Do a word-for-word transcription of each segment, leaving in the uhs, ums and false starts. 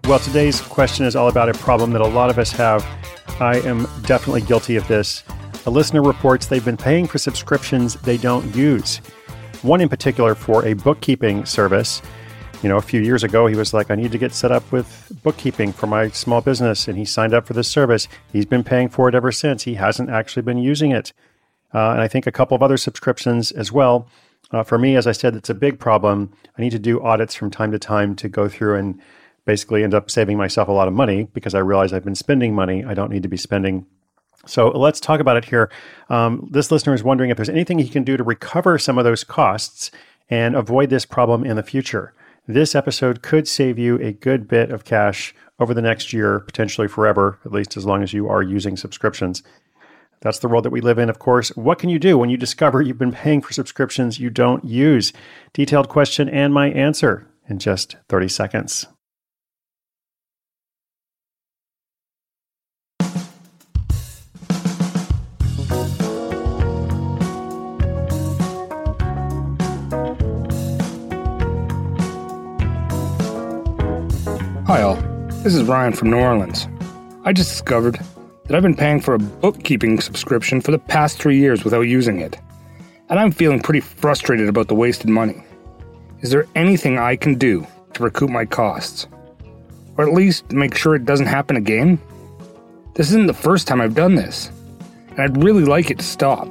Well, today's question is all about a problem that a lot of us have. I am definitely guilty of this. A listener reports they've been paying for subscriptions they don't use. One in particular for a bookkeeping service. You know, a few years ago, he was like, I need to get set up with bookkeeping for my small business. And he signed up for this service. He's been paying for it ever since. He hasn't actually been using it. Uh, and I think a couple of other subscriptions as well. Uh, for me, as I said, it's a big problem. I need to do audits from time to time to go through and basically end up saving myself a lot of money because I realize I've been spending money I don't need to be spending. So let's talk about it here. Um, this listener is wondering if there's anything he can do to recover some of those costs and avoid this problem in the future. This episode could save you a good bit of cash over the next year, potentially forever, at least as long as you are using subscriptions. That's the world that we live in, of course. What can you do when you discover you've been paying for subscriptions you don't use? Detailed question and my answer in just thirty seconds. Hi all, this is Ryan from New Orleans. I just discovered that I've been paying for a bookkeeping subscription for the past three years without using it, and I'm feeling pretty frustrated about the wasted money. Is there anything I can do to recoup my costs? Or at least make sure it doesn't happen again? This isn't the first time I've done this, and I'd really like it to stop.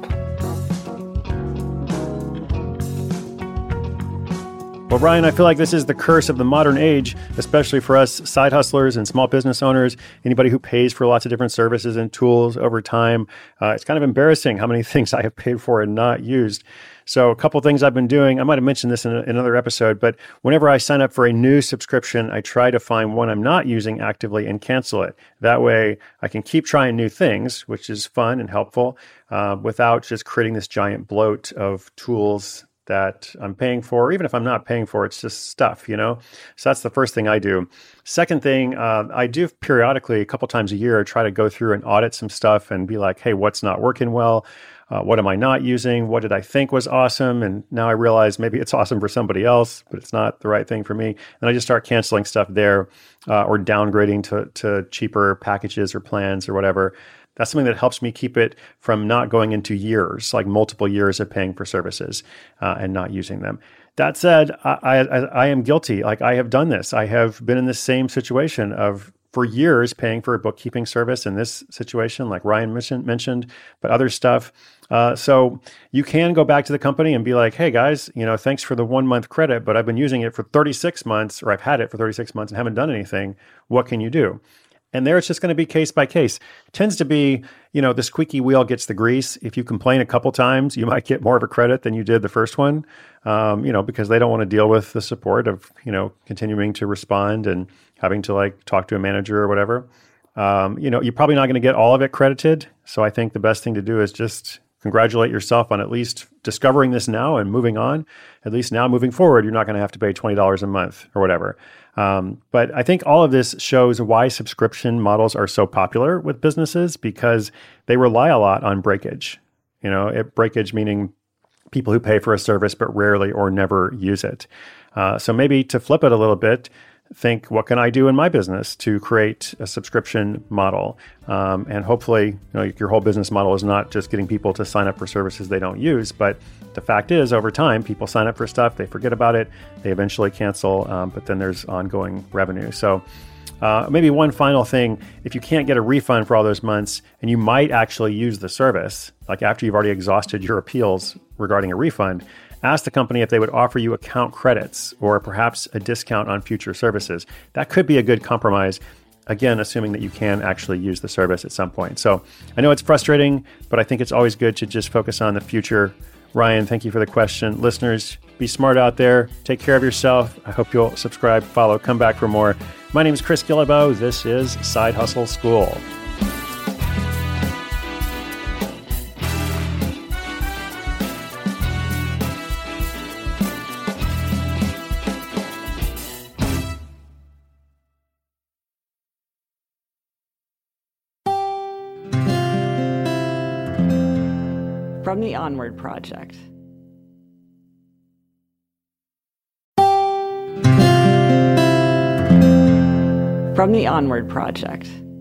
Well, Ryan, I feel like this is the curse of the modern age, especially for us side hustlers and small business owners, anybody who pays for lots of different services and tools over time. Uh, it's kind of embarrassing how many things I have paid for and not used. So a couple things I've been doing, I might have mentioned this in, a, in another episode, but whenever I sign up for a new subscription, I try to find one I'm not using actively and cancel it. That way I can keep trying new things, which is fun and helpful, uh, without just creating this giant bloat of tools that I'm paying for, or even if I'm not paying for, it's just stuff, you know? So that's the first thing I do. Second thing, uh, I do periodically, a couple times a year, try to go through and audit some stuff and be like, hey, what's not working well? Uh, what am I not using? What did I think was awesome? And now I realize maybe it's awesome for somebody else, but it's not the right thing for me. And I just start canceling stuff there uh, or downgrading to, to cheaper packages or plans or whatever. That's something that helps me keep it from not going into years, like multiple years of paying for services uh, and not using them. That said, I, I, I am guilty. Like I have done this. I have been in the same situation of for years paying for a bookkeeping service in this situation, like Ryan mentioned, mentioned but other stuff. Uh, so you can go back to the company and be like, hey guys, you know, thanks for the one month credit, but I've been using it for thirty-six months, or I've had it for thirty-six months and haven't done anything. What can you do? And there it's just going to be case by case. It tends to be, you know, the squeaky wheel gets the grease. If you complain a couple times, you might get more of a credit than you did the first one, um, you know, because they don't want to deal with the support of, you know, continuing to respond and having to like talk to a manager or whatever. Um, you know, you're probably not going to get all of it credited. So I think the best thing to do is just congratulate yourself on at least discovering this now and moving on. At least now moving forward, you're not going to have to pay twenty dollars a month or whatever. Um, but I think all of this shows why subscription models are so popular with businesses, because they rely a lot on breakage. You know, it, breakage meaning people who pay for a service but rarely or never use it. Uh, so maybe to flip it a little bit, think, what can I do in my business to create a subscription model? Um, and hopefully, you know, your whole business model is not just getting people to sign up for services they don't use, but the fact is, over time, people sign up for stuff, they forget about it, they eventually cancel, um, but then there's ongoing revenue. So uh, maybe one final thing, if you can't get a refund for all those months, and you might actually use the service, like after you've already exhausted your appeals regarding a refund, ask the company if they would offer you account credits or perhaps a discount on future services. That could be a good compromise, again, assuming that you can actually use the service at some point. So I know it's frustrating, but I think it's always good to just focus on the future. Ryan, thank you for the question. Listeners, be smart out there. Take care of yourself. I hope you'll subscribe, follow, come back for more. My name is Chris Guillebeau. This is Side Hustle School. From the Onward Project. From the Onward Project.